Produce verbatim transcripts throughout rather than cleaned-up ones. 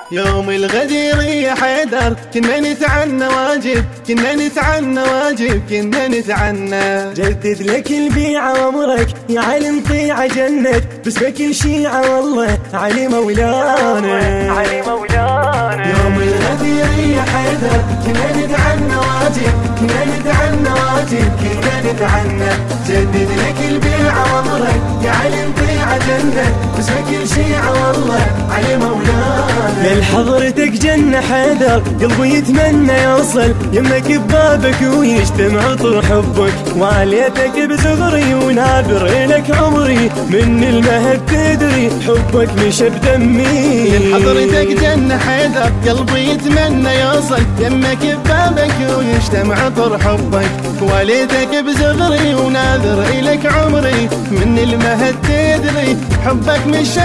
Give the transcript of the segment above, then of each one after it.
يوم الغدير يا حيدر كنا نتعنى واجب، كنا نتعنى واجب، كنا نتعنى. جدد لك البيعة وامرك يا علي نطيع جنة، باسمك الشيعة والله علي مولانا، علي مولانا. يوم الغدير يا حيدر كنا نتعنى واجب، كنا نتعنى واجب، كنا نتعنى. جدد لك البيعة وامرك يا علي نطيع جنة، باسمك الشيعة والله علي مولانا. لحضرتك جنة حيدر قلبي يتمنى يوصل، يمك ببابك ويجتمع طول حبك، وعليتك بزغري ونابر لك عمري، من المهد تدري حبك مش بدمي. لحضرتك جنة حيدر قلبي يتمنى يوصل، يمك ببابك ويجتمع طول حبك، وعليتك بزغري وناذر لك عمري، من المهد تدري حبك مش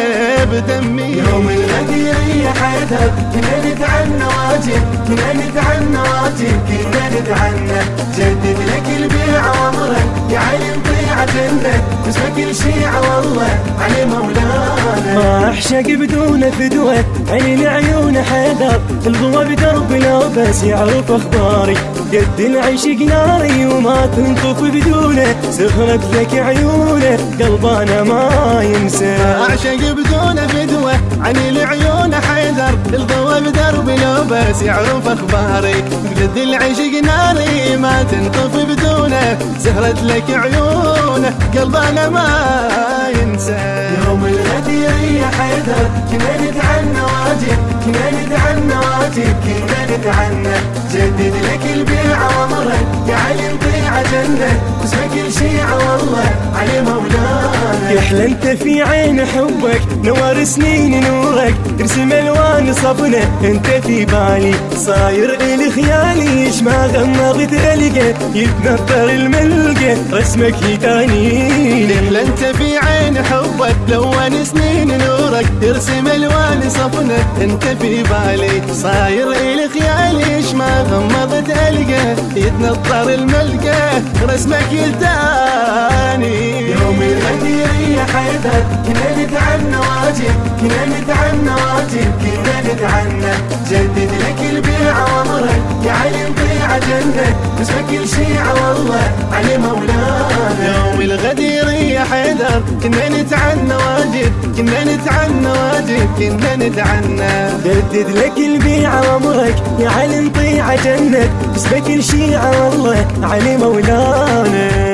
بدمي. يوم الغدير يا حيدر كنا نتعنى واجب، كنا نتعنى واجب، كنا نتعنى. جدد لك البيعة وامرك يا علي نطيع جنة، باسمك الشيعة والله علي مولانا. ما احشق بدون فدوة عين عيون حيدر، الغوى بدرب لو بس يعرف اخباري، قد العشق ناري وما تنطف بدونه، سخرت لك عيونه قلبانا ما ينسى. اعشق بدون فدوة عن العيون حيدر، الضوى بدرب لو بس يعرف اخباري، قد العشق ناري ما تنطف بدونه، سهرت لك عيونه قلبنا ما ينسى. يوم الغدير يا حيدر كنا نتعنى واجب، كنا نتعنى واجب، كنا نتعنى. جدد لك البيعة وامرك يا علي نطيع جنة، باسمك الشيعة والله علي مولانا. يحلى انت في عين حبك نوار سنين نورك، ترسم الوان صفنة انت في بالي، صاير الي خيالي ايش ما غمضت القى، يتنطر الملقى رسمك يتاني. يحلى انت في عين حبك لون سنين نورك، ترسم الوان صفنة انت في بالي، صاير الي خيالي ايش ما غمضت القى، يتنطر الملقى رسمك يتاني. يوم الغدير يا حيدر كنا نتعنى واجب، كنا نتعنى واجب، كنا نتعنى. جدد لك البيعة وامرك يا علي نطيع جنة، باسمك الشيعة والله علي مولانا. يوم الغدير يا حيدر كنا نتعنى واجب، كنا نتعنى واجب، كنا نتعنى. جدد لك البيعة وامرك يا علي نطيع جنة، باسمك الشيعة والله علي مولانا.